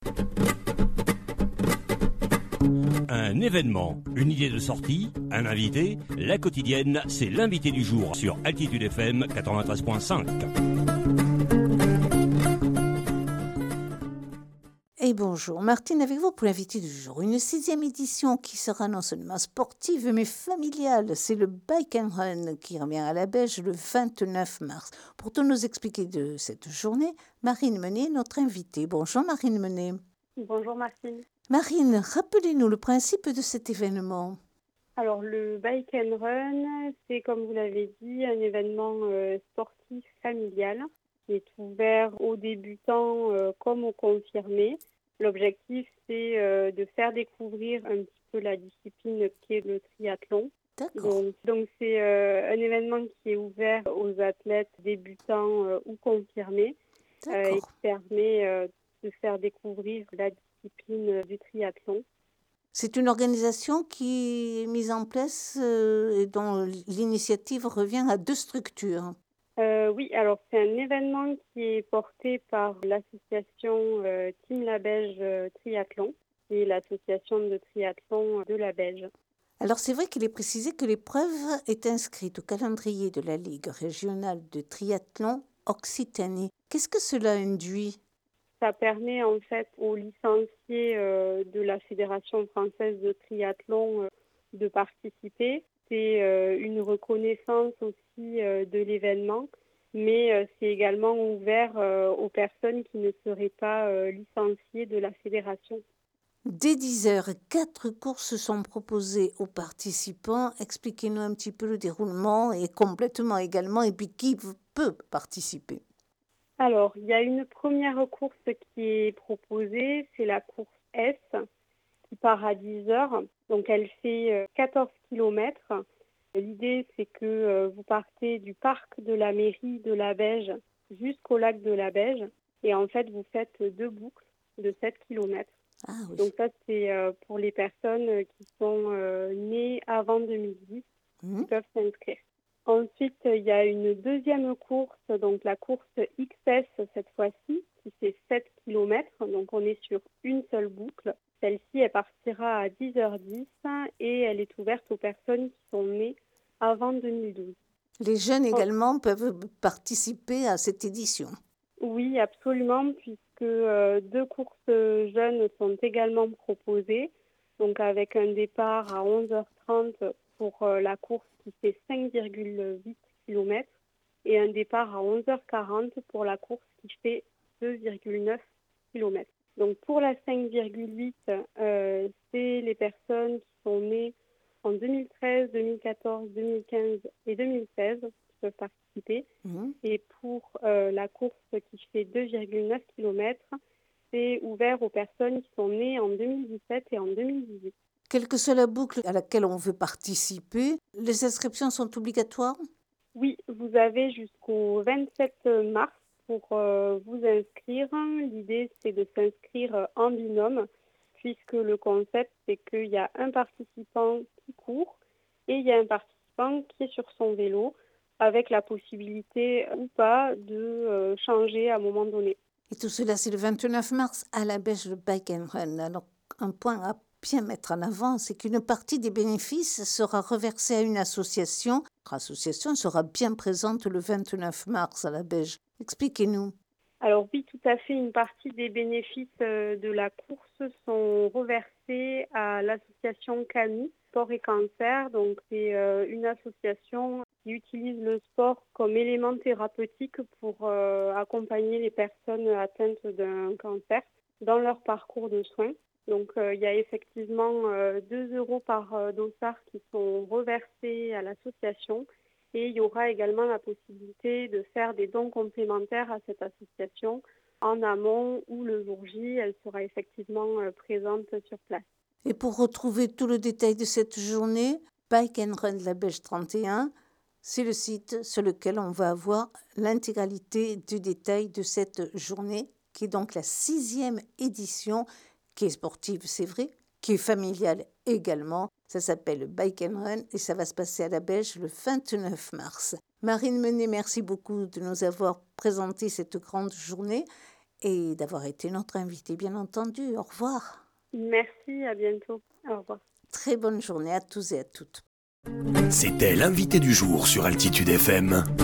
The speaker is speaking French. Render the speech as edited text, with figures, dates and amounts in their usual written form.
Un événement, une idée de sortie, un invité, la quotidienne, c'est l'invité du jour sur Altitude FM 93.5. Et bonjour, Martine avec vous pour l'invité du jour. Une 6e édition qui sera non seulement sportive mais familiale. C'est le Bike and Run qui revient à la Belge le 29 mars. Pour tout nous expliquer de cette journée, Marine Menet, notre invitée. Bonjour Marine Menet. Bonjour Martine. Marine, rappelez-nous le principe de cet événement. Alors le Bike and Run, c'est comme vous l'avez dit, un événement sportif familial qui est ouvert aux débutants comme aux confirmés. L'objectif, c'est de faire découvrir un petit peu la discipline qu'est le triathlon. D'accord. Donc c'est un événement qui est ouvert aux athlètes débutants ou confirmés et qui permet de faire découvrir la discipline du triathlon. C'est une organisation qui est mise en place et dont l'initiative revient à 2 structures. Oui, alors c'est un événement qui est porté par l'association Team La Belge Triathlon, qui est l'association de triathlon de la Belge. Alors c'est vrai qu'il est précisé que l'épreuve est inscrite au calendrier de la Ligue régionale de triathlon Occitanie. Qu'est-ce que cela induit ? Ça permet en fait aux licenciés de la Fédération française de triathlon de participer. C'est une reconnaissance aussi de l'événement, mais c'est également ouvert aux personnes qui ne seraient pas licenciées de la fédération. Dès 10h, 4 courses sont proposées aux participants. Expliquez-nous un petit peu le déroulement et complètement également, et puis qui peut participer. Alors, il y a une première course qui est proposée, c'est la course S, qui part à 10h. Donc, elle fait 14 km. L'idée, c'est que vous partez du parc de la mairie de la Beige jusqu'au lac de la Beige. Et en fait, vous faites 2 boucles de 7 km. Ah, oui. Donc ça, c'est pour les personnes qui sont nées avant 2010, qui peuvent s'inscrire. Ensuite, il y a une deuxième course, donc la course XS cette fois-ci, qui fait 7 km. Donc on est sur une seule boucle. Celle-ci, elle partira à 10h10 et elle est ouverte aux personnes qui sont nées avant 2012. Les jeunes également peuvent participer à cette édition. Oui, absolument, puisque 2 courses jeunes sont également proposées. Donc avec un départ à 11h30 pour la course qui fait 5,8 km et un départ à 11h40 pour la course qui fait 2,9 km. Donc pour la 5,8, c'est les personnes qui sont nées en 2013, 2014, 2015 et 2016 qui peuvent participer. Et pour la course qui fait 2,9 km, c'est ouvert aux personnes qui sont nées en 2017 et en 2018. Quelle que soit la boucle à laquelle on veut participer, les inscriptions sont obligatoires ? Oui, vous avez jusqu'au 27 mars pour vous inscrire. L'idée, c'est de s'inscrire en binôme, puisque le concept, c'est qu'il y a un participant qui court et il y a un participant qui est sur son vélo, avec la possibilité ou pas de changer à un moment donné. Et tout cela, c'est le 29 mars à la Belge de Bike and Run. Alors, un point à bien mettre en avant, c'est qu'une partie des bénéfices sera reversée à une association. L'association sera bien présente le 29 mars à la Belge. Expliquez-nous. Alors oui, tout à fait. Une partie des bénéfices de la course sont reversés à l'association CAMI, Sport et Cancer. Donc c'est une association qui utilise le sport comme élément thérapeutique pour accompagner les personnes atteintes d'un cancer dans leur parcours de soins. Donc il y a effectivement 2 € par dossard qui sont reversés à l'association. Et il y aura également la possibilité de faire des dons complémentaires à cette association en amont ou le jour J, elle sera effectivement présente sur place. Et pour retrouver tout le détail de cette journée, Bike and Run La Belge 31, c'est le site sur lequel on va avoir l'intégralité du détail de cette journée, qui est donc la 6e édition, qui est sportive, c'est vrai, qui est familiale également. Ça s'appelle Bike and Run et ça va se passer à la Belge le 29 mars. Marine Menet, merci beaucoup de nous avoir présenté cette grande journée et d'avoir été notre invité, bien entendu. Au revoir. Merci, à bientôt. Au revoir. Très bonne journée à tous et à toutes. C'était l'invité du jour sur Altitude FM.